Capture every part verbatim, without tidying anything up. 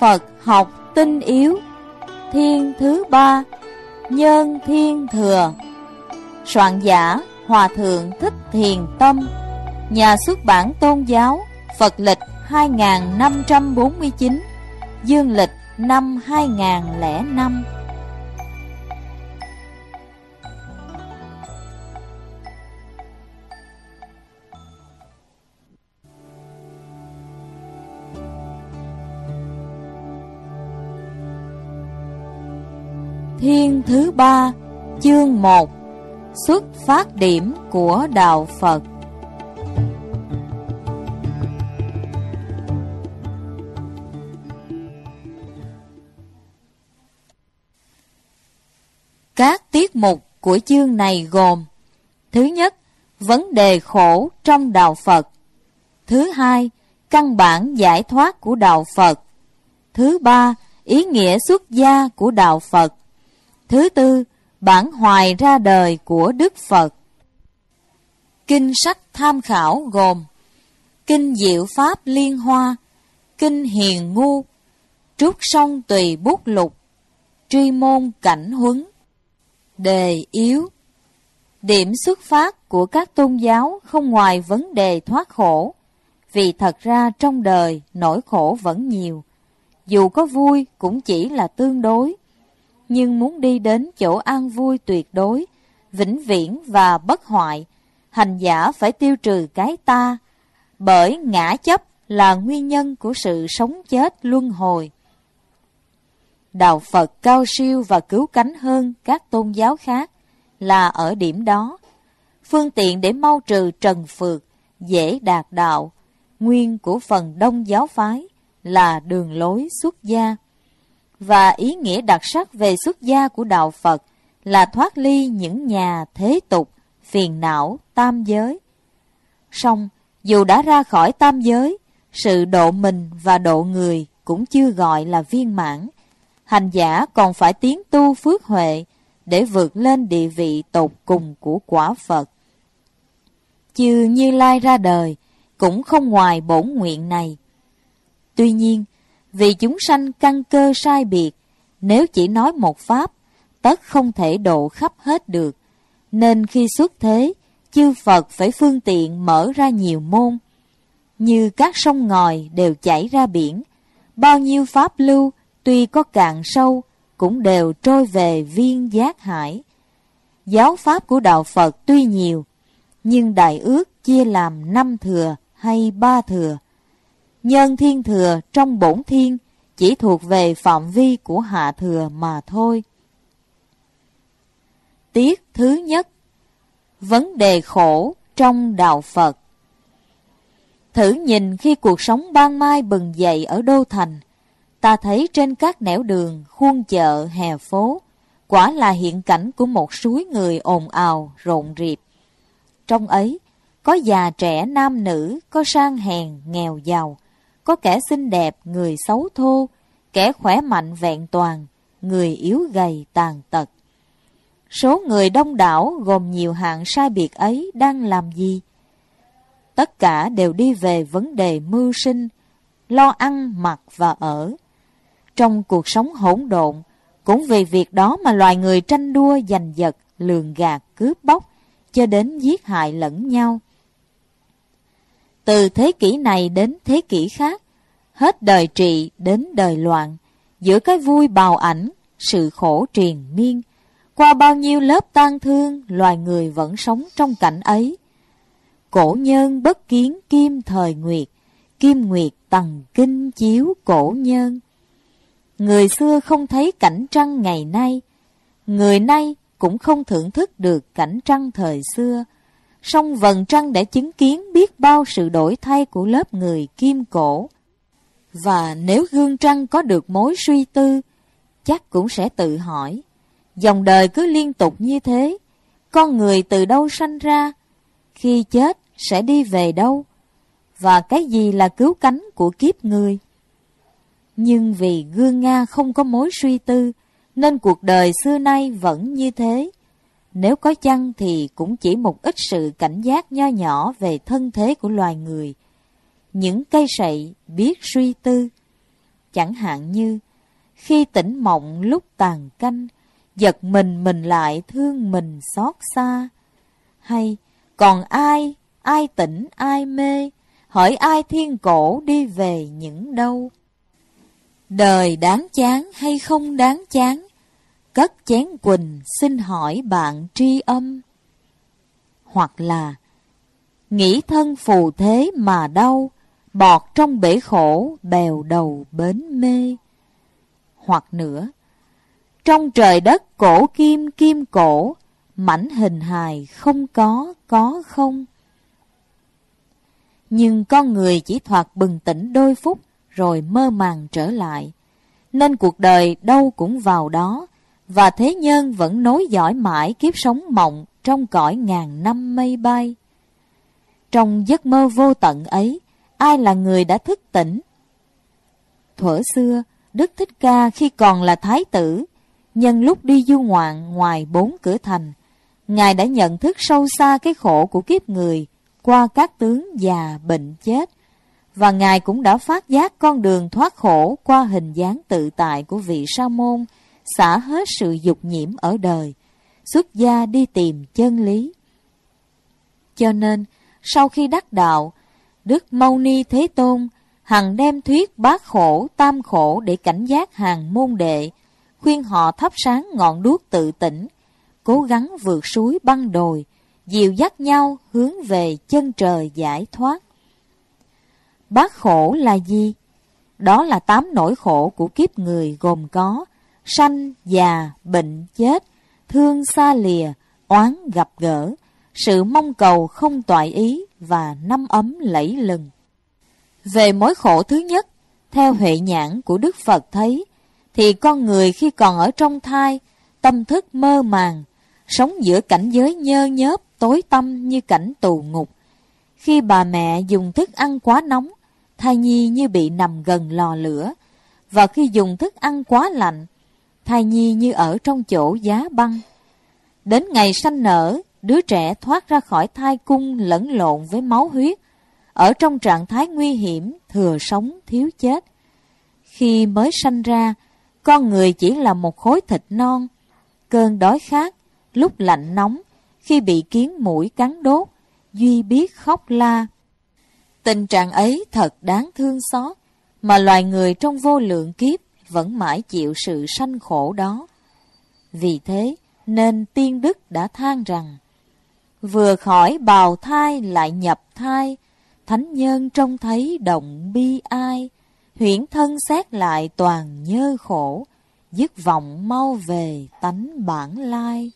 Phật học tinh yếu. Thiên thứ ba, Nhân Thiên Thừa. Soạn giả Hòa Thượng Thích Thiền Tâm. Nhà xuất bản Tôn giáo Phật lịch hai nghìn năm trăm bốn mươi chín, dương lịch năm hai nghìn không trăm lẻ năm. Thiên thứ ba, chương một. Xuất phát điểm của Đạo Phật. Các tiết mục của chương này gồm: thứ nhất, vấn đề khổ trong Đạo Phật; thứ hai, căn bản giải thoát của Đạo Phật; thứ ba, ý nghĩa xuất gia của Đạo Phật; thứ tư, bản hoài ra đời của Đức Phật. Kinh sách tham khảo gồm: Kinh Diệu Pháp Liên Hoa, Kinh Hiền Ngu, Trúc Song Tùy Bút Lục, Tri Môn Cảnh Huấn. Đề yếu: điểm xuất phát của các tôn giáo không ngoài vấn đề thoát khổ, vì thật ra trong đời nỗi khổ vẫn nhiều, dù có vui cũng chỉ là tương đối. Nhưng muốn đi đến chỗ an vui tuyệt đối, vĩnh viễn và bất hoại, hành giả phải tiêu trừ cái ta, bởi ngã chấp là nguyên nhân của sự sống chết luân hồi. Đạo Phật cao siêu và cứu cánh hơn các tôn giáo khác là ở điểm đó. Phương tiện để mau trừ trần phược, dễ đạt đạo, nguyên của phần đông giáo phái là đường lối xuất gia. Và ý nghĩa đặc sắc về xuất gia của Đạo Phật là thoát ly những nhà thế tục, phiền não, tam giới. Song, dù đã ra khỏi tam giới, sự độ mình và độ người cũng chưa gọi là viên mãn. Hành giả còn phải tiến tu phước huệ để vượt lên địa vị tột cùng của quả Phật. Chư Như Lai ra đời cũng không ngoài bổn nguyện này. Tuy nhiên, vì chúng sanh căn cơ sai biệt, nếu chỉ nói một pháp, tất không thể độ khắp hết được. Nên khi xuất thế, chư Phật phải phương tiện mở ra nhiều môn. Như các sông ngòi đều chảy ra biển, bao nhiêu pháp lưu tuy có cạn sâu, cũng đều trôi về viên giác hải. Giáo pháp của Đạo Phật tuy nhiều, nhưng đại ước chia làm năm thừa hay ba thừa. Nhân Thiên Thừa trong bổn thiên chỉ thuộc về phạm vi của hạ thừa mà thôi. Tiết thứ nhất, vấn đề khổ trong Đạo Phật. Thử nhìn khi cuộc sống ban mai bừng dậy ở đô thành, ta thấy trên các nẻo đường, khuôn chợ, hè phố, quả là hiện cảnh của một suối người ồn ào, rộn rịp. Trong ấy, có già trẻ nam nữ, có sang hèn, nghèo giàu, có kẻ xinh đẹp, người xấu thô, kẻ khỏe mạnh vẹn toàn, người yếu gầy tàn tật. Số người đông đảo gồm nhiều hạng sai biệt ấy đang làm gì? Tất cả đều đi về vấn đề mưu sinh, lo ăn, mặc và ở. Trong cuộc sống hỗn độn, cũng vì việc đó mà loài người tranh đua giành giật, lường gạt, cướp bóc, cho đến giết hại lẫn nhau. Từ thế kỷ này đến thế kỷ khác, hết đời trị đến đời loạn, giữa cái vui bào ảnh, sự khổ triền miên, qua bao nhiêu lớp tang thương, loài người vẫn sống trong cảnh ấy. Cổ nhân bất kiến kim thời nguyệt, kim nguyệt tầng kinh chiếu cổ nhân. Người xưa không thấy cảnh trăng ngày nay, người nay cũng không thưởng thức được cảnh trăng thời xưa. Song vầng trăng đã chứng kiến biết bao sự đổi thay của lớp người kim cổ. Và nếu gương trăng có được mối suy tư, chắc cũng sẽ tự hỏi, dòng đời cứ liên tục như thế, con người từ đâu sanh ra, khi chết sẽ đi về đâu, và cái gì là cứu cánh của kiếp người. Nhưng vì gương Nga không có mối suy tư, nên cuộc đời xưa nay vẫn như thế. Nếu có chăng thì cũng chỉ một ít sự cảnh giác nho nhỏ về thân thế của loài người. Những cây sậy biết suy tư. chẳng hạn như khi tỉnh mộng lúc tàn canh, giật mình mình lại thương mình xót xa. Hay còn ai, ai tỉnh ai mê, hỏi ai thiên cổ đi về những đâu. Đời đáng chán hay không đáng chán, cất chén quỳnh xin hỏi bạn tri âm. Hoặc là nghĩ thân phù thế mà đau, bọt trong bể khổ bèo đầu bến mê. Hoặc nữa, trong trời đất cổ kim kim cổ, mảnh hình hài không có, có không. Nhưng con người chỉ thoạt bừng tỉnh đôi phút rồi mơ màng trở lại, nên cuộc đời đâu cũng vào đó, và thế nhân vẫn nối dõi mãi kiếp sống mộng trong cõi ngàn năm mây bay. Trong giấc mơ vô tận ấy, ai là người đã thức tỉnh? Thuở xưa, Đức Thích Ca khi còn là thái tử, nhân lúc đi du ngoạn ngoài bốn cửa thành, Ngài đã nhận thức sâu xa cái khổ của kiếp người qua các tướng già bệnh chết, và Ngài cũng đã phát giác con đường thoát khổ qua hình dáng tự tại của vị sa môn, xả hết sự dục nhiễm ở đời, xuất gia đi tìm chân lý. Cho nên, sau khi đắc đạo, Đức Mâu Ni Thế Tôn hằng đem thuyết bát khổ, tam khổ để cảnh giác hàng môn đệ, khuyên họ thắp sáng ngọn đuốc tự tỉnh, cố gắng vượt suối băng đồi, dìu dắt nhau hướng về chân trời giải thoát. Bát khổ là gì? Đó là tám nỗi khổ của kiếp người, gồm có sanh, già, bệnh, chết, thương xa lìa, oán gặp gỡ, sự mong cầu không toại ý và năm ấm lẫy lừng. Về mối khổ thứ nhất, theo huệ nhãn của Đức Phật thấy, thì con người khi còn ở trong thai, tâm thức mơ màng, sống giữa cảnh giới nhơ nhớp, tối tăm như cảnh tù ngục. Khi bà mẹ dùng thức ăn quá nóng, thai nhi như bị nằm gần lò lửa, và khi dùng thức ăn quá lạnh, thai nhi như ở trong chỗ giá băng. Đến ngày sanh nở, đứa trẻ thoát ra khỏi thai cung lẫn lộn với máu huyết, ở trong trạng thái nguy hiểm, thừa sống thiếu chết. Khi mới sanh ra, con người chỉ là một khối thịt non. Cơn đói khát, lúc lạnh nóng, khi bị kiến muỗi cắn đốt, duy biết khóc la. Tình trạng ấy thật đáng thương xót, mà loài người trong vô lượng kiếp vẫn mãi chịu sự sanh khổ đó. Vì thế nên tiên đức đã than rằng, vừa khỏi bào thai lại nhập thai, thánh nhân trông thấy động bi ai, huyễn thân xét lại toàn nhơ khổ, dứt vọng mau về tánh bản lai.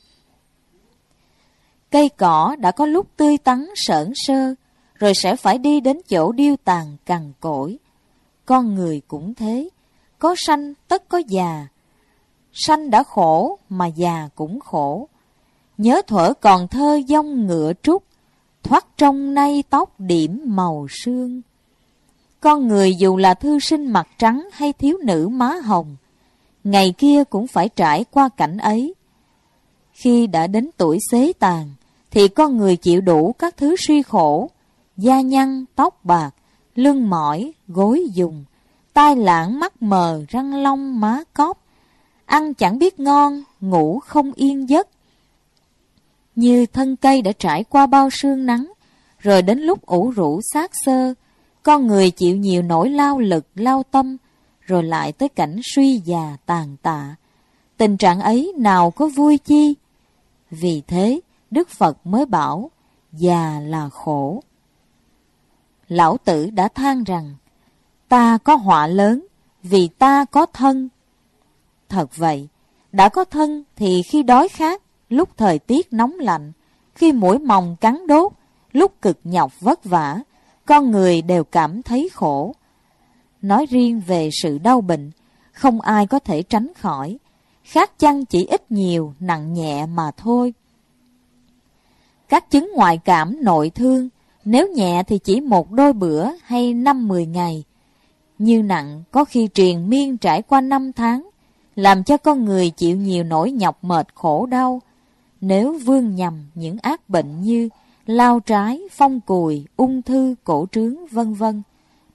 Cây cỏ đã có lúc tươi tắn sởn sơ, rồi sẽ phải đi đến chỗ điêu tàn cằn cỗi. Con người cũng thế, có sanh tất có già. Sanh đã khổ mà già cũng khổ. Nhớ thuở còn thơ dông ngựa trúc, thoát trong nay tóc điểm màu sương. Con người dù là thư sinh mặt trắng hay thiếu nữ má hồng, ngày kia cũng phải trải qua cảnh ấy. Khi đã đến tuổi xế tàn, thì con người chịu đủ các thứ suy khổ, da nhăn, tóc bạc, lưng mỏi, gối dùng, tai lãng, mắt mờ, răng long, má cóp, ăn chẳng biết ngon, ngủ không yên giấc. Như thân cây đã trải qua bao sương nắng, rồi đến lúc ủ rũ xác xơ, con người chịu nhiều nỗi lao lực, lao tâm, rồi lại tới cảnh suy già tàn tạ. Tình trạng ấy nào có vui chi? Vì thế, Đức Phật mới bảo, già là khổ. Lão Tử đã than rằng, ta có họa lớn, vì ta có thân. Thật vậy, đã có thân thì khi đói khát, lúc thời tiết nóng lạnh, khi muỗi mòng cắn đốt, lúc cực nhọc vất vả, con người đều cảm thấy khổ. Nói riêng về sự đau bệnh, không ai có thể tránh khỏi, khác chăng chỉ ít nhiều, nặng nhẹ mà thôi. Các chứng ngoại cảm nội thương, nếu nhẹ thì chỉ một đôi bữa hay năm mười ngày, như nặng có khi triền miên trải qua năm tháng, làm cho con người chịu nhiều nỗi nhọc mệt khổ đau. Nếu vương nhầm những ác bệnh như lao trái, phong cùi, ung thư, cổ trướng, vân vân,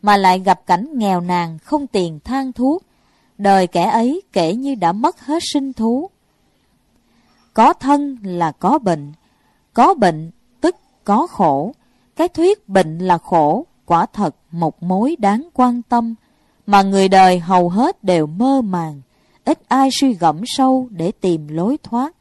mà lại gặp cảnh nghèo nàn không tiền thang thuốc, đời kẻ ấy kể như đã mất hết sinh thú. Có thân là có bệnh, có bệnh tức có khổ. Cái thuyết bệnh là khổ quả thật một mối đáng quan tâm, mà người đời hầu hết đều mơ màng, ít ai suy gẫm sâu để tìm lối thoát.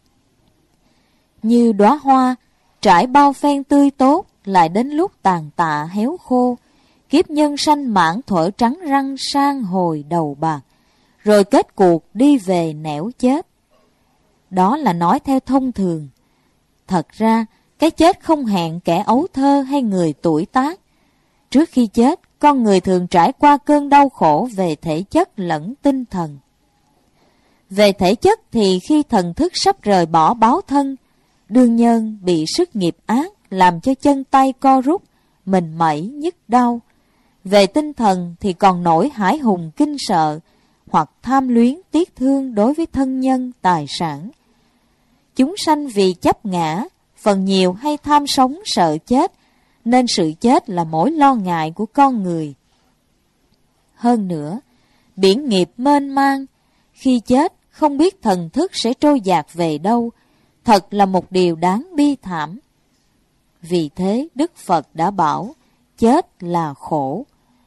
Như đóa hoa trải bao phen tươi tốt, lại đến lúc tàn tạ héo khô, kiếp nhân sanh mãn thuở trắng răng sang hồi đầu bạc, rồi kết cuộc đi về nẻo chết. Đó là nói theo thông thường. Thật ra, cái chết không hẹn kẻ ấu thơ hay người tuổi tác. Trước khi chết, con người thường trải qua cơn đau khổ về thể chất lẫn tinh thần. Về thể chất thì khi thần thức sắp rời bỏ báo thân, đương nhân bị sức nghiệp ác làm cho chân tay co rút, mình mẩy nhức đau. Về tinh thần thì còn nổi hải hùng kinh sợ, hoặc tham luyến tiếc thương đối với thân nhân, tài sản. Chúng sanh vì chấp ngã, phần nhiều hay tham sống sợ chết, nên sự chết là mối lo ngại của con người. Hơn nữa, biển nghiệp mênh mang, khi chết không biết thần thức sẽ trôi dạt về đâu, thật là một điều đáng bi thảm. Vì thế Đức Phật đã bảo, chết là khổ.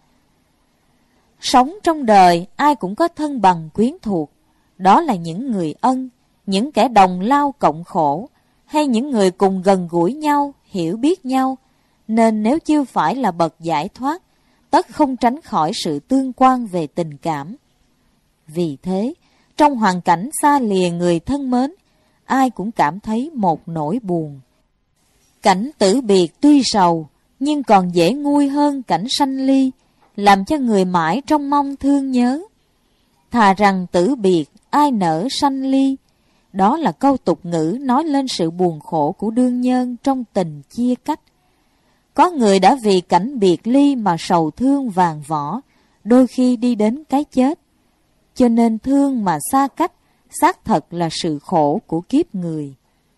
Sống trong đời ai cũng có thân bằng quyến thuộc, đó là những người ân, những kẻ đồng lao cộng khổ, hay những người cùng gần gũi nhau, hiểu biết nhau, nên nếu chưa phải là bậc giải thoát, tất không tránh khỏi sự tương quan về tình cảm. Vì thế, trong hoàn cảnh xa lìa người thân mến, ai cũng cảm thấy một nỗi buồn. Cảnh tử biệt tuy sầu, nhưng còn dễ nguôi hơn cảnh sanh ly, làm cho người mãi trong mong thương nhớ. Thà rằng tử biệt, ai nỡ sanh ly. Đó là câu tục ngữ nói lên sự buồn khổ của đương nhân trong tình chia cách. Có người đã vì cảnh biệt ly mà sầu thương vàng vỏ, đôi khi đi đến cái chết. Cho nên thương mà xa cách, xác thật là sự khổ của kiếp người.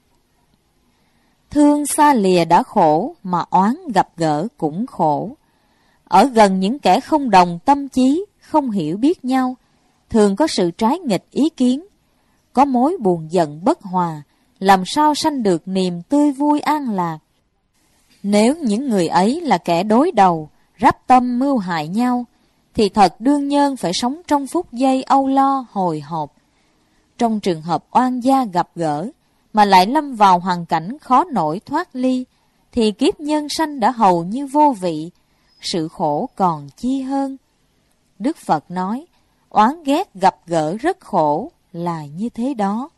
Thương xa lìa đã khổ, mà oán gặp gỡ cũng khổ. Ở gần những kẻ không đồng tâm chí, không hiểu biết nhau, thường có sự trái nghịch ý kiến, có mối buồn giận bất hòa, làm sao sanh được niềm tươi vui an lạc. Nếu những người ấy là kẻ đối đầu, rắp tâm mưu hại nhau, thì thật đương nhân phải sống trong phút giây âu lo hồi hộp. Trong trường hợp oan gia gặp gỡ, mà lại lâm vào hoàn cảnh khó nổi thoát ly, thì kiếp nhân sanh đã hầu như vô vị, sự khổ còn chi hơn. Đức Phật nói, oán ghét gặp gỡ rất khổ, là như thế đó.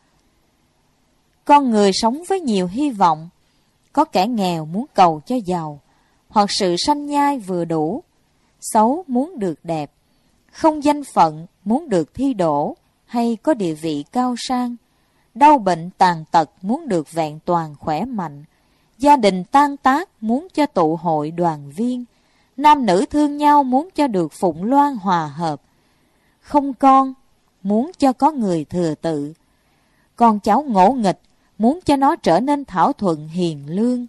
Con người sống với nhiều hy vọng, có kẻ nghèo muốn cầu cho giàu, hoặc sự sanh nhai vừa đủ, xấu muốn được đẹp, không danh phận muốn được thi đỗ, hay có địa vị cao sang, đau bệnh tàn tật muốn được vẹn toàn khỏe mạnh, gia đình tan tác muốn cho tụ hội đoàn viên, nam nữ thương nhau muốn cho được phụng loan hòa hợp, không con muốn cho có người thừa tự, con cháu ngỗ nghịch muốn cho nó trở nên thảo thuận hiền lương.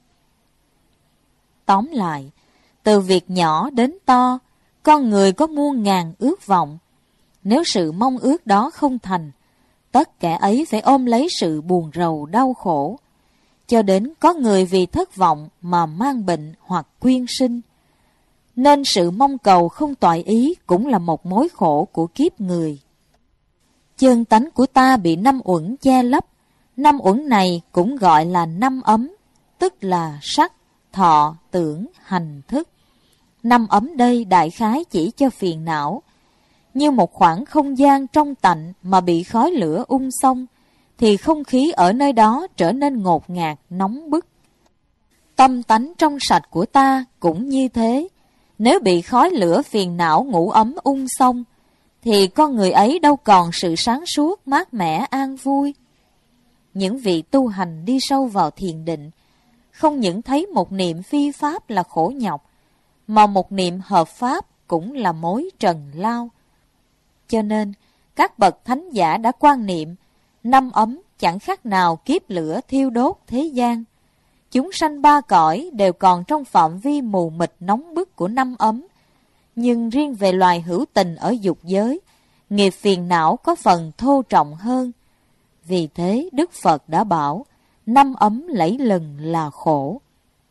Tóm lại, từ việc nhỏ đến to, con người có muôn ngàn ước vọng. Nếu sự mong ước đó không thành, tất cả ấy phải ôm lấy sự buồn rầu đau khổ, cho đến có người vì thất vọng mà mang bệnh hoặc quyên sinh. Nên sự mong cầu không toại ý cũng là một mối khổ của kiếp người. Chân tánh của ta bị năm uẩn che lấp. Năm uẩn này cũng gọi là năm ấm, tức là sắc, thọ, tưởng, hành, thức. Năm ấm đây đại khái chỉ cho phiền não. Như một khoảng không gian trong tạnh mà bị khói lửa ung xông, thì không khí ở nơi đó trở nên ngột ngạt, nóng bức. Tâm tánh trong sạch của ta cũng như thế. Nếu bị khói lửa phiền não ngủ ấm ung xông, thì con người ấy đâu còn sự sáng suốt, mát mẻ, an vui. Những vị tu hành đi sâu vào thiền định, không những thấy một niệm phi pháp là khổ nhọc, mà một niệm hợp pháp cũng là mối trần lao. Cho nên, các bậc thánh giả đã quan niệm, năm ấm chẳng khác nào kiếp lửa thiêu đốt thế gian. Chúng sanh ba cõi đều còn trong phạm vi mù mịt nóng bức của năm ấm, Nhưng riêng về loài hữu tình ở dục giới, nghiệp phiền não có phần thô trọng hơn. Vì thế Đức Phật đã bảo, năm ấm lẫy lừng là khổ.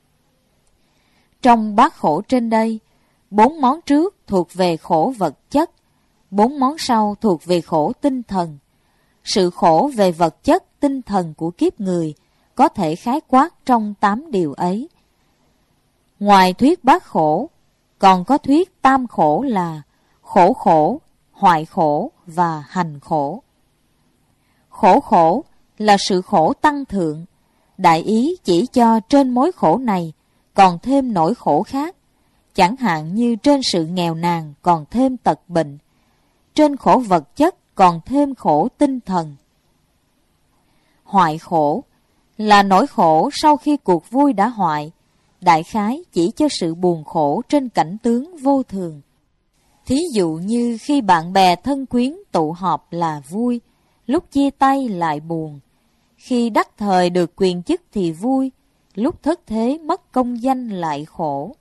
Trong bát khổ trên đây, bốn món trước thuộc về khổ vật chất, bốn món sau thuộc về khổ tinh thần. Sự khổ về vật chất, tinh thần của kiếp người có thể khái quát trong tám điều ấy. Ngoài thuyết bát khổ, còn có thuyết tam khổ là khổ khổ, hoại khổ và hành khổ. Khổ khổ là sự khổ tăng thượng, đại ý chỉ cho trên mối khổ này còn thêm nỗi khổ khác, chẳng hạn như trên sự nghèo nàn còn thêm tật bệnh, trên khổ vật chất còn thêm khổ tinh thần. Hoại khổ là nỗi khổ sau khi cuộc vui đã hoại, đại khái chỉ cho sự buồn khổ trên cảnh tướng vô thường. Thí dụ như khi bạn bè thân quyến tụ họp là vui, lúc chia tay lại buồn, khi đắc thời được quyền chức thì vui, lúc thất thế mất công danh lại khổ.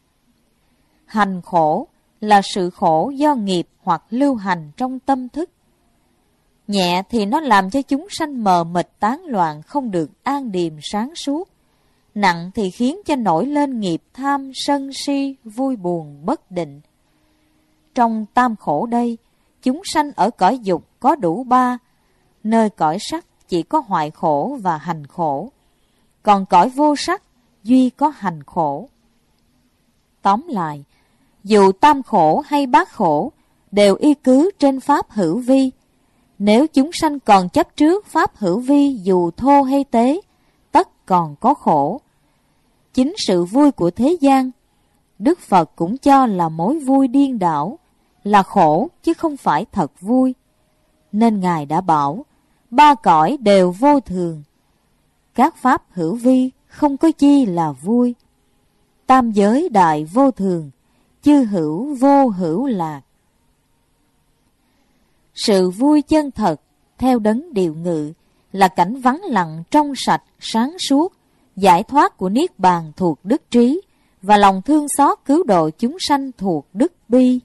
Hành khổ là sự khổ do nghiệp hoặc lưu hành trong tâm thức. Nhẹ thì nó làm cho chúng sanh mờ mịt tán loạn, không được an điềm sáng suốt. Nặng thì khiến cho nổi lên nghiệp tham, sân si, vui buồn, bất định. Trong tam khổ đây, chúng sanh ở cõi dục có đủ ba, nơi cõi sắc chỉ có hoại khổ và hành khổ, còn cõi vô sắc duy có hành khổ. Tóm lại, dù tam khổ hay bát khổ đều y cứ trên pháp hữu vi. Nếu chúng sanh còn chấp trước pháp hữu vi dù thô hay tế, tất còn có khổ. Chính sự vui của thế gian, Đức Phật cũng cho là mối vui điên đảo, là khổ chứ không phải thật vui. Nên Ngài đã bảo, ba cõi đều vô thường. Các pháp hữu vi không có chi là vui. Tam giới đại vô thường, chư hữu vô hữu lạc. Sự vui chân thật, theo đấng điều ngự, là cảnh vắng lặng trong sạch, sáng suốt, giải thoát của Niết Bàn thuộc đức trí, và lòng thương xót cứu độ chúng sanh thuộc đức bi.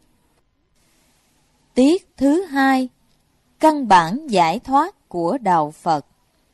Tiết thứ hai, căn bản giải thoát của Đạo Phật.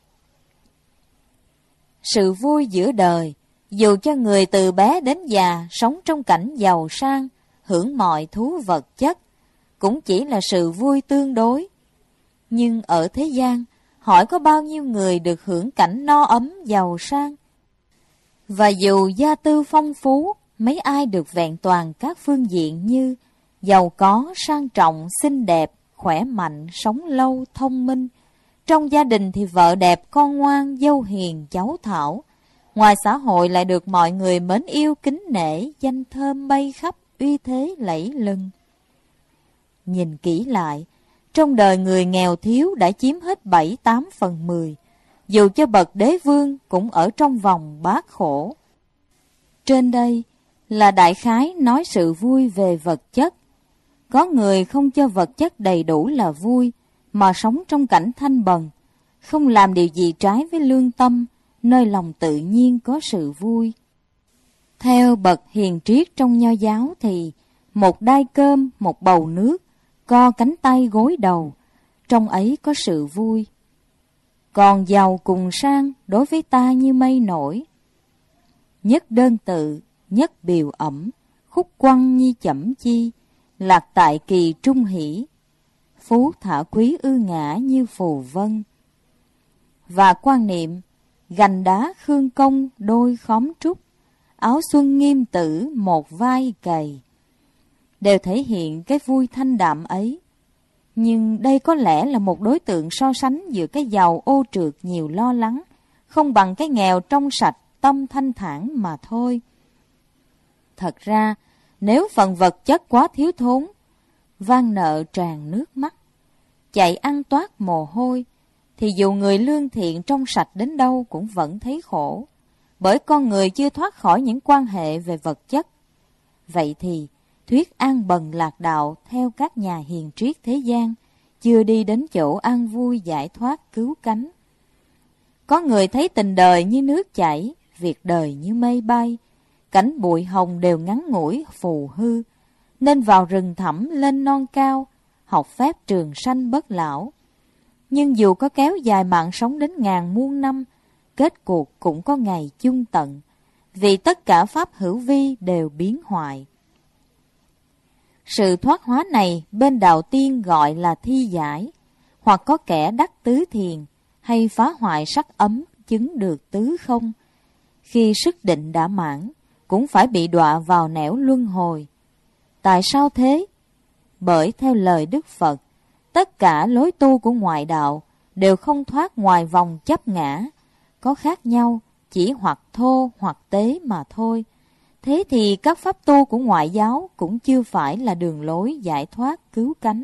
Sự vui giữa đời, dù cho người từ bé đến già sống trong cảnh giàu sang, hưởng mọi thú vật chất, cũng chỉ là sự vui tương đối. Nhưng ở thế gian, hỏi có bao nhiêu người được hưởng cảnh no ấm giàu sang? Và dù gia tư phong phú, mấy ai được vẹn toàn các phương diện như giàu có, sang trọng, xinh đẹp, khỏe mạnh, sống lâu, thông minh. Trong gia đình thì vợ đẹp, con ngoan, dâu hiền, cháu thảo. Ngoài xã hội lại được mọi người mến yêu, kính nể, danh thơm bay khắp, uy thế lẫy lừng. Nhìn kỹ lại, trong đời người nghèo thiếu đã chiếm hết bảy tám phần mười, dù cho bậc đế vương cũng ở trong vòng bát khổ. Trên đây là đại khái nói sự vui về vật chất. Có người không cho vật chất đầy đủ là vui, mà sống trong cảnh thanh bần, không làm điều gì trái với lương tâm, nơi lòng tự nhiên có sự vui. Theo bậc hiền triết trong Nho giáo thì một đai cơm, một bầu nước, co cánh tay gối đầu, trong ấy có sự vui. Còn giàu cùng sang đối với ta như mây nổi. Nhất đơn tự, nhất biểu ẩm, khúc quăng nhi chẩm chi, lạc tại kỳ trung hỷ, phú thả quý ư ngã như phù vân. Và quan niệm, gành đá khương công đôi khóm trúc, áo xuân nghiêm tử một vai cày, đều thể hiện cái vui thanh đạm ấy. Nhưng đây có lẽ là một đối tượng so sánh giữa cái giàu ô trượt nhiều lo lắng, không bằng cái nghèo trong sạch, tâm thanh thản mà thôi. Thật ra, nếu phần vật chất quá thiếu thốn, van nợ tràn nước mắt, chạy ăn toát mồ hôi, thì dù người lương thiện trong sạch đến đâu cũng vẫn thấy khổ, bởi con người chưa thoát khỏi những quan hệ về vật chất. Vậy thì, thuyết an bần lạc đạo theo các nhà hiền triết thế gian chưa đi đến chỗ an vui giải thoát cứu cánh. Có người thấy tình đời như nước chảy, việc đời như mây bay, cảnh bụi hồng đều ngắn ngủi phù hư, nên vào rừng thẳm lên non cao, học phép trường sanh bất lão. Nhưng dù có kéo dài mạng sống đến ngàn muôn năm, kết cuộc cũng có ngày chung tận, vì tất cả pháp hữu vi đều biến hoại. Sự thoát hóa này bên đạo tiên gọi là thi giải, hoặc có kẻ đắc tứ thiền, hay phá hoại sắc ấm chứng được tứ không. Khi sức định đã mãn, cũng phải bị đọa vào nẻo luân hồi. Tại sao thế? Bởi theo lời Đức Phật, tất cả lối tu của ngoại đạo đều không thoát ngoài vòng chấp ngã, có khác nhau chỉ hoặc thô hoặc tế mà thôi. Thế thì các pháp tu của ngoại giáo cũng chưa phải là đường lối giải thoát cứu cánh.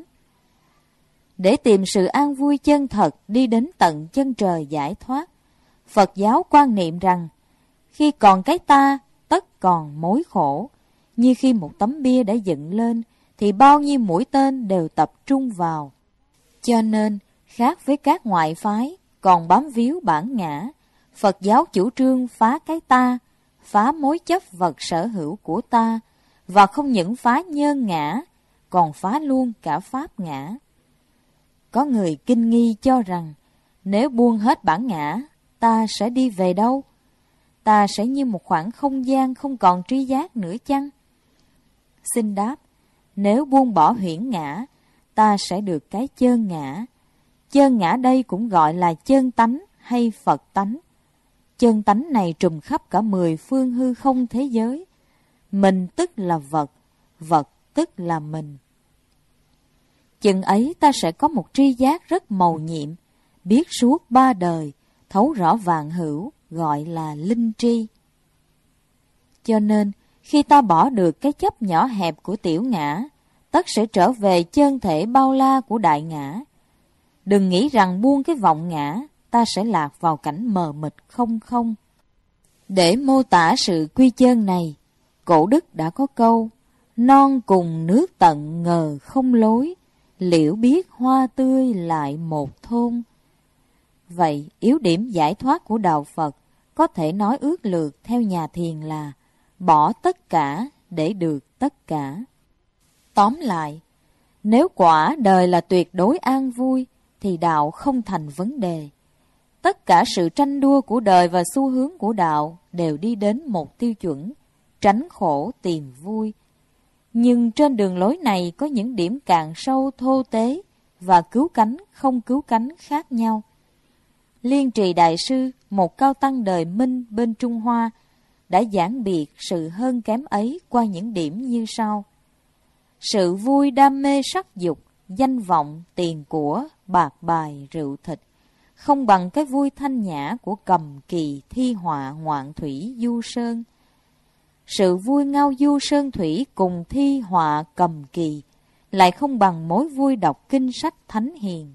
Để tìm sự an vui chân thật đi đến tận chân trời giải thoát, Phật giáo quan niệm rằng khi còn cái ta, tất còn mối khổ. Như khi một tấm bia đã dựng lên thì bao nhiêu mũi tên đều tập trung vào. Cho nên, khác với các ngoại phái còn bám víu bản ngã, Phật giáo chủ trương phá cái ta, phá mối chấp vật sở hữu của ta, và không những phá nhân ngã, còn phá luôn cả pháp ngã. Có người kinh nghi cho rằng, nếu buông hết bản ngã, ta sẽ đi về đâu? Ta sẽ như một khoảng không gian không còn tri giác nữa chăng? Xin đáp, nếu buông bỏ huyễn ngã, ta sẽ được cái chơn ngã. Chơn ngã đây cũng gọi là chơn tánh hay Phật tánh. Chơn tánh này trùm khắp cả mười phương hư không thế giới. Mình tức là vật, vật tức là mình. Chừng ấy ta sẽ có một tri giác rất mầu nhiệm, biết suốt ba đời, thấu rõ vạn hữu, gọi là linh tri. Cho nên, khi ta bỏ được cái chấp nhỏ hẹp của tiểu ngã, tất sẽ trở về chân thể bao la của đại ngã. Đừng nghĩ rằng buông cái vọng ngã, ta sẽ lạc vào cảnh mờ mịt không không. Để mô tả sự quy chân này, cổ đức đã có câu, non cùng nước tận ngờ không lối, liễu biết hoa tươi lại một thôn. Vậy, yếu điểm giải thoát của đạo Phật có thể nói ước lược theo nhà thiền là bỏ tất cả để được tất cả. Tóm lại, nếu quả đời là tuyệt đối an vui, thì đạo không thành vấn đề. Tất cả sự tranh đua của đời và xu hướng của đạo đều đi đến một tiêu chuẩn, tránh khổ tìm vui. Nhưng trên đường lối này có những điểm cạn sâu thô tế và cứu cánh không cứu cánh khác nhau. Liên Trì Đại Sư, một cao tăng đời Minh bên Trung Hoa, đã giảng biệt sự hơn kém ấy qua những điểm như sau. Sự vui đam mê sắc dục, danh vọng, tiền của, bạc bài, rượu thịt, không bằng cái vui thanh nhã của cầm kỳ, thi họa, ngoạn thủy, du sơn. Sự vui ngao du sơn thủy cùng thi họa cầm kỳ, lại không bằng mối vui đọc kinh sách thánh hiền.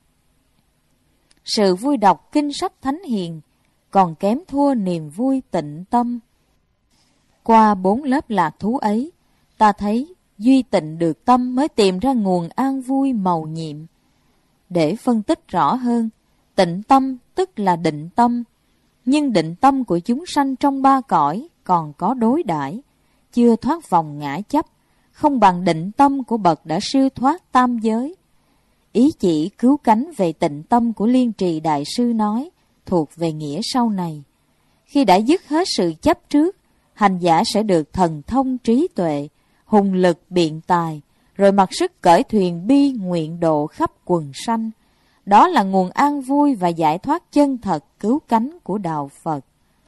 Sự vui đọc kinh sách thánh hiền còn kém thua niềm vui tịnh tâm. Qua bốn lớp lạc thú ấy, ta thấy duy tịnh được tâm mới tìm ra nguồn an vui mầu nhiệm. Để phân tích rõ hơn, tịnh tâm tức là định tâm, nhưng định tâm của chúng sanh trong ba cõi còn có đối đãi, chưa thoát vòng ngã chấp, không bằng định tâm của bậc đã siêu thoát tam giới. Ý chỉ cứu cánh về tịnh tâm của Liên Trì Đại Sư nói, thuộc về nghĩa sau này. Khi đã dứt hết sự chấp trước, hành giả sẽ được thần thông trí tuệ, hùng lực biện tài, rồi mặc sức cởi thuyền bi nguyện độ khắp quần sanh. Đó là nguồn an vui và giải thoát chân thật cứu cánh của đạo Phật.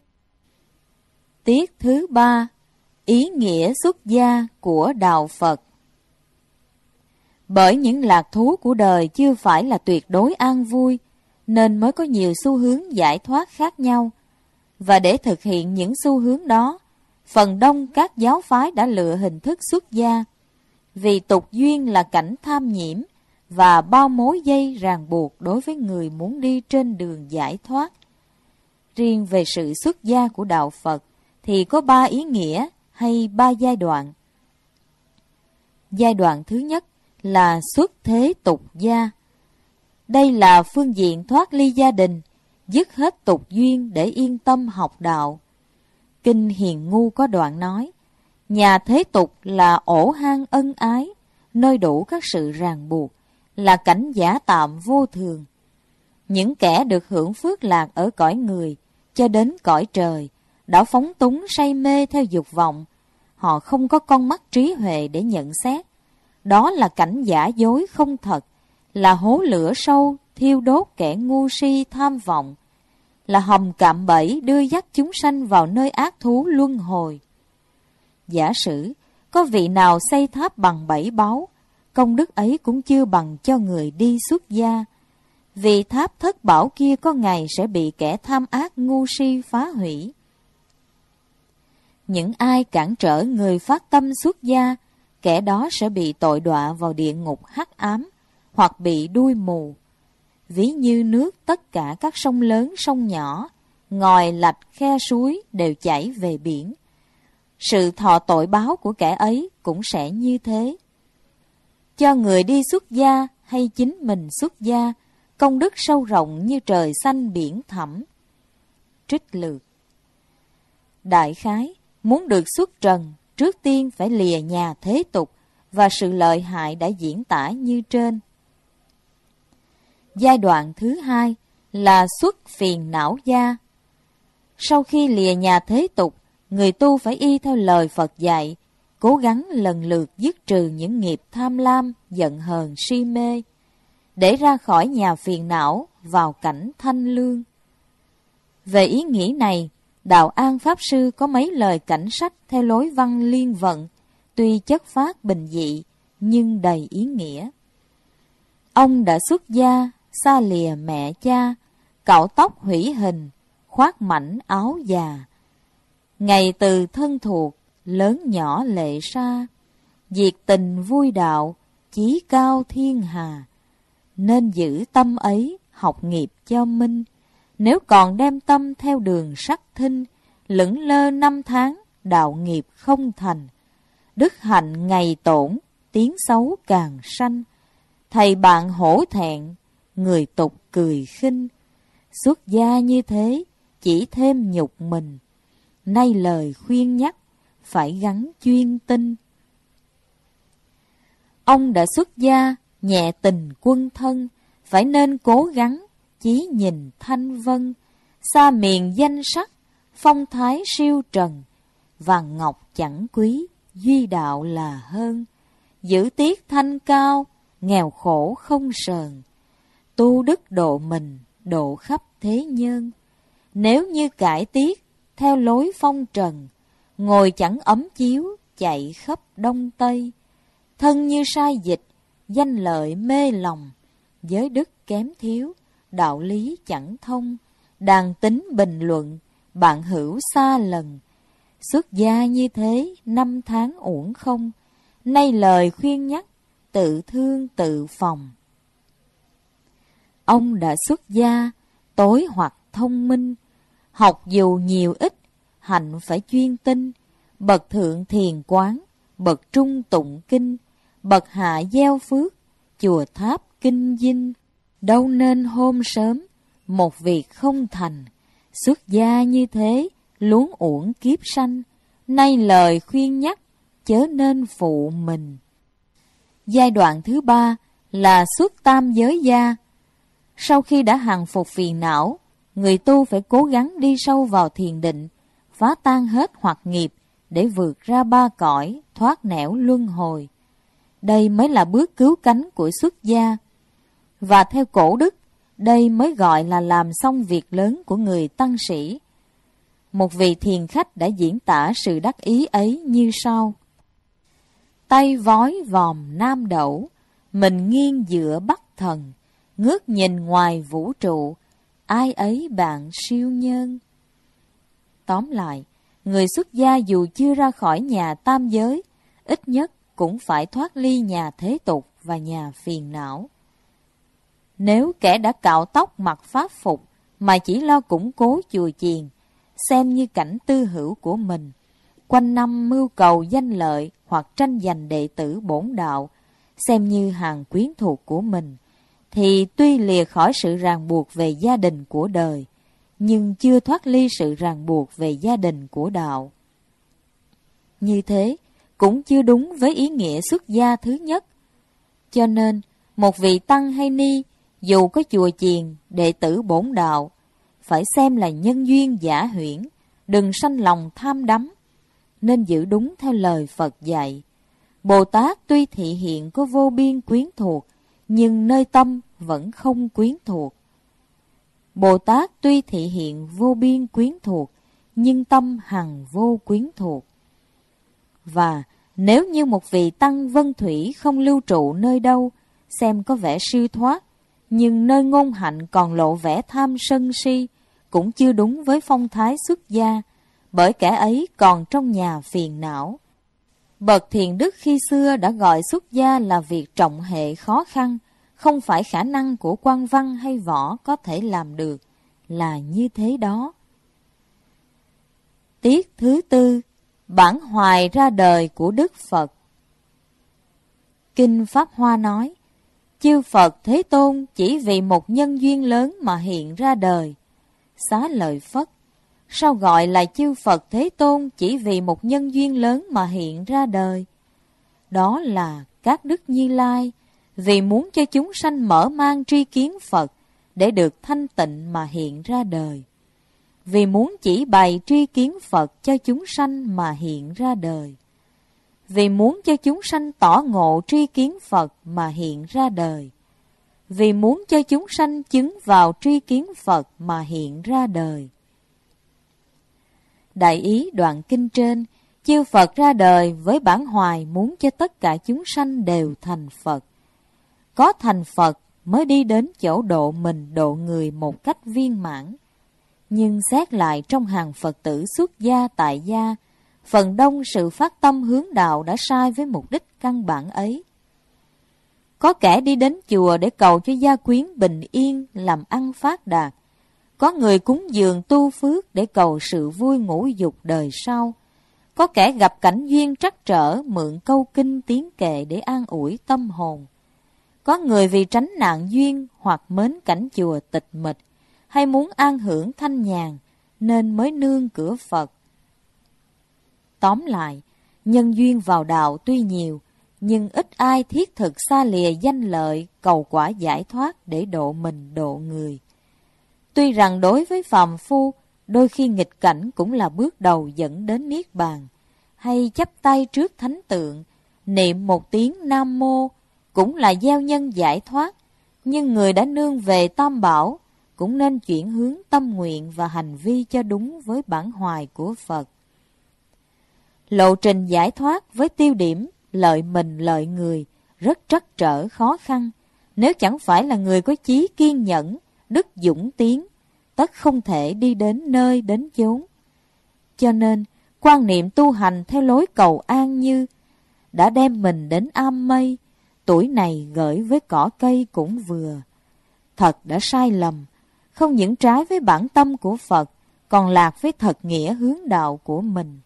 Tiết thứ ba, ý nghĩa xuất gia của đạo Phật. Bởi những lạc thú của đời chưa phải là tuyệt đối an vui, nên mới có nhiều xu hướng giải thoát khác nhau. Và để thực hiện những xu hướng đó, phần đông các giáo phái đã lựa hình thức xuất gia, vì tục duyên là cảnh tham nhiễm và bao mối dây ràng buộc đối với người muốn đi trên đường giải thoát. Riêng về sự xuất gia của đạo Phật thì có ba ý nghĩa hay ba giai đoạn. Giai đoạn thứ nhất là xuất thế tục gia. Đây là phương diện thoát ly gia đình, dứt hết tục duyên để yên tâm học đạo. Kinh Hiền Ngu có đoạn nói, Nhà thế tục là ổ hang ân ái, nơi đủ các sự ràng buộc, là cảnh giả tạm vô thường. Những kẻ được hưởng phước lạc ở cõi người cho đến cõi trời đã phóng túng say mê theo dục vọng. Họ không có con mắt trí huệ để nhận xét. Đó là cảnh giả dối không thật, là hố lửa sâu thiêu đốt kẻ ngu si tham vọng, là hầm cạm bẫy đưa dắt chúng sanh vào nơi ác thú luân hồi. Giả sử có vị nào xây tháp bằng bảy báu, công đức ấy cũng chưa bằng cho người đi xuất gia. Vì tháp thất bảo kia có ngày sẽ bị kẻ tham ác ngu si phá hủy. Những ai cản trở người phát tâm xuất gia, kẻ đó sẽ bị tội đọa vào địa ngục hắc ám, hoặc bị đuôi mù. Ví như nước tất cả các sông lớn sông nhỏ, ngòi lạch khe suối đều chảy về biển. Sự thọ tội báo của kẻ ấy cũng sẽ như thế. Cho người đi xuất gia hay chính mình xuất gia, công đức sâu rộng như trời xanh biển thẳm. Trích lược. Đại khái, muốn được xuất trần, trước tiên phải lìa nhà thế tục và sự lợi hại đã diễn tả như trên. Giai đoạn thứ hai là xuất phiền não gia. Sau khi lìa nhà thế tục, người tu phải y theo lời Phật dạy, cố gắng lần lượt dứt trừ những nghiệp tham lam, giận hờn, si mê, để ra khỏi nhà phiền não vào cảnh thanh lương. Về ý nghĩ này, Đạo An Pháp Sư có mấy lời cảnh sách theo lối văn liên vận, tuy chất phát bình dị nhưng đầy ý nghĩa. Ông đã xuất gia, xa lìa mẹ cha, cạo tóc hủy hình, khoác mảnh áo già. Ngày từ thân thuộc, lớn nhỏ lệ xa, diệt tình vui đạo, chí cao thiên hà. Nên giữ tâm ấy, học nghiệp cho minh. Nếu còn đem tâm theo đường sắc thinh, lững lơ năm tháng, đạo nghiệp không thành. Đức hạnh ngày tổn, tiếng xấu càng sanh. Thầy bạn hổ thẹn, người tục cười khinh. Xuất gia như thế, chỉ thêm nhục mình. Nay lời khuyên nhắc, phải gắn chuyên tinh. Ông đã xuất gia, nhẹ tình quân thân, phải nên cố gắng, chí nhìn thanh vân, xa miền danh sắc, phong thái siêu trần, vàng ngọc chẳng quý, duy đạo là hơn. Giữ tiết thanh cao, nghèo khổ không sờn, tu đức độ mình, độ khắp thế nhân. Nếu như cải tiết, theo lối phong trần, ngồi chẳng ấm chiếu, chạy khắp đông tây. Thân như sai dịch, danh lợi mê lòng, giới đức kém thiếu, đạo lý chẳng thông. Đàn tính bình luận, bạn hữu xa lần. Xuất gia như thế, năm tháng uổng không. Nay lời khuyên nhắc, tự thương tự phòng. Ông đã xuất gia, tối hoặc thông minh, học dù nhiều ít, hạnh phải chuyên tinh. Bậc thượng thiền quán, bậc trung tụng kinh, bậc hạ gieo phước, chùa tháp kinh dinh. Đâu nên hôm sớm, một việc không thành. Xuất gia như thế, luống uổng kiếp sanh. Nay lời khuyên nhắc, chớ nên phụ mình. Giai đoạn thứ ba là xuất tam giới gia. Sau khi đã hằng phục phiền não, người tu phải cố gắng đi sâu vào thiền định, phá tan hết hoặc nghiệp để vượt ra ba cõi, thoát nẻo luân hồi. Đây mới là bước cứu cánh của xuất gia. Và theo cổ đức, đây mới gọi là làm xong việc lớn của người tăng sĩ. Một vị thiền khách đã diễn tả sự đắc ý ấy như sau. Tay vói vòm nam đẩu, mình nghiêng dựa bắc thần, ngước nhìn ngoài vũ trụ, ai ấy bạn siêu nhân. Tóm lại, người xuất gia dù chưa ra khỏi nhà tam giới, ít nhất cũng phải thoát ly nhà thế tục và nhà phiền não. Nếu kẻ đã cạo tóc mặc pháp phục mà chỉ lo củng cố chùa chiền, xem như cảnh tư hữu của mình, quanh năm mưu cầu danh lợi hoặc tranh giành đệ tử bổn đạo, xem như hàng quyến thuộc của mình, thì tuy lìa khỏi sự ràng buộc về gia đình của đời, nhưng chưa thoát ly sự ràng buộc về gia đình của đạo. như thế cũng chưa đúng với ý nghĩa xuất gia thứ nhất. Cho nên, một vị tăng hay ni, dù có chùa chiền, đệ tử bổn đạo, phải xem là nhân duyên giả huyễn, đừng sanh lòng tham đắm, nên giữ đúng theo lời Phật dạy. Bồ Tát tuy thị hiện có vô biên quyến thuộc, nhưng nơi tâm vẫn không quyến thuộc. Bồ Tát tuy thị hiện vô biên quyến thuộc, nhưng tâm hằng vô quyến thuộc. Và nếu như một vị tăng vân thủy không lưu trụ nơi đâu, xem có vẻ siêu thoát, nhưng nơi ngôn hạnh còn lộ vẻ tham sân si, cũng chưa đúng với phong thái xuất gia, bởi kẻ ấy còn trong nhà phiền não. Bậc thiền đức khi xưa đã gọi xuất gia là việc trọng hệ khó khăn, không phải khả năng của quan văn hay võ có thể làm được, là như thế đó. Tiết thứ tư, bản hoài ra đời của Đức Phật. Kinh Pháp Hoa nói, chư Phật Thế Tôn chỉ vì một nhân duyên lớn mà hiện ra đời. Xá Lợi Phất, sao gọi là chư Phật Thế Tôn chỉ vì một nhân duyên lớn mà hiện ra đời? Đó là các Đức Như Lai, vì muốn cho chúng sanh mở mang tri kiến Phật, để được thanh tịnh mà hiện ra đời. Vì muốn chỉ bày tri kiến Phật cho chúng sanh mà hiện ra đời. Vì muốn cho chúng sanh tỏ ngộ tri kiến Phật mà hiện ra đời. Vì muốn cho chúng sanh chứng vào tri kiến Phật mà hiện ra đời. Đại ý đoạn kinh trên, chư Phật ra đời với bản hoài muốn cho tất cả chúng sanh đều thành Phật. Có thành Phật mới đi đến chỗ độ mình độ người một cách viên mãn. Nhưng xét lại trong hàng Phật tử xuất gia tại gia, phần đông sự phát tâm hướng đạo đã sai với mục đích căn bản ấy. Có kẻ đi đến chùa để cầu cho gia quyến bình yên, làm ăn phát đạt. Có người cúng dường tu phước để cầu sự vui ngũ dục đời sau. Có kẻ gặp cảnh duyên trắc trở mượn câu kinh tiếng kệ để an ủi tâm hồn. Có người vì tránh nạn duyên hoặc mến cảnh chùa tịch mịch, hay muốn an hưởng thanh nhàn, nên mới nương cửa Phật. Tóm lại, nhân duyên vào đạo tuy nhiều, nhưng ít ai thiết thực xa lìa danh lợi, cầu quả giải thoát để độ mình độ người. Tuy rằng đối với phàm phu, đôi khi nghịch cảnh cũng là bước đầu dẫn đến Niết Bàn, hay chắp tay trước thánh tượng, niệm một tiếng Nam Mô, cũng là gieo nhân giải thoát. Nhưng người đã nương về Tam Bảo, cũng nên chuyển hướng tâm nguyện và hành vi cho đúng với bản hoài của Phật. Lộ trình giải thoát với tiêu điểm lợi mình lợi người rất trắc trở khó khăn. Nếu chẳng phải là người có chí kiên nhẫn, đức dũng tiến, tất không thể đi đến nơi đến chốn. Cho nên, quan niệm tu hành theo lối cầu an như đã đem mình đến am mây, tuổi này gởi với cỏ cây cũng vừa. Thật đã sai lầm, không những trái với bản tâm của Phật, còn lạc với thật nghĩa hướng đạo của mình.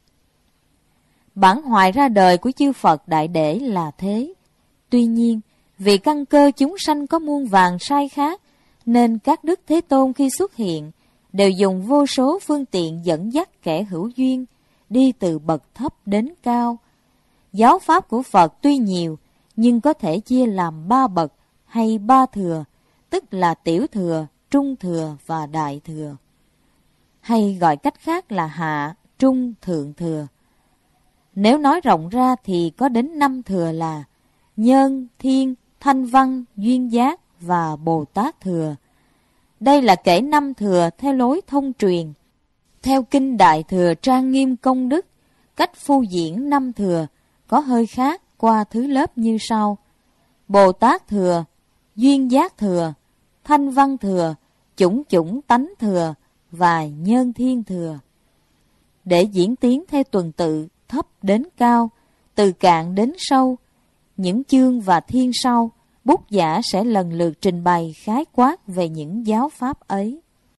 Bản hoài ra đời của chư Phật Đại Để là thế. Tuy nhiên, vì căn cơ chúng sanh có muôn vàn sai khác, nên các Đức Thế Tôn khi xuất hiện đều dùng vô số phương tiện dẫn dắt kẻ hữu duyên, đi từ bậc thấp đến cao. Giáo pháp của Phật tuy nhiều, nhưng có thể chia làm ba bậc hay ba thừa, tức là tiểu thừa, trung thừa và đại thừa. Hay gọi cách khác là hạ, trung, thượng thừa. Nếu nói rộng ra thì có đến năm thừa là Nhân, Thiên, Thanh Văn, Duyên Giác và Bồ Tát thừa. Đây là kể năm thừa theo lối thông truyền. Theo Kinh Đại Thừa Trang Nghiêm Công Đức, cách phu diễn năm thừa có hơi khác qua thứ lớp như sau: Bồ Tát thừa, Duyên Giác thừa, Thanh Văn thừa, Chủng Chủng Tánh thừa và Nhân Thiên thừa. Để diễn tiến theo tuần tự thấp đến cao, từ cạn đến sâu, những chương và thiên sau, bút giả sẽ lần lượt trình bày khái quát về những giáo pháp ấy.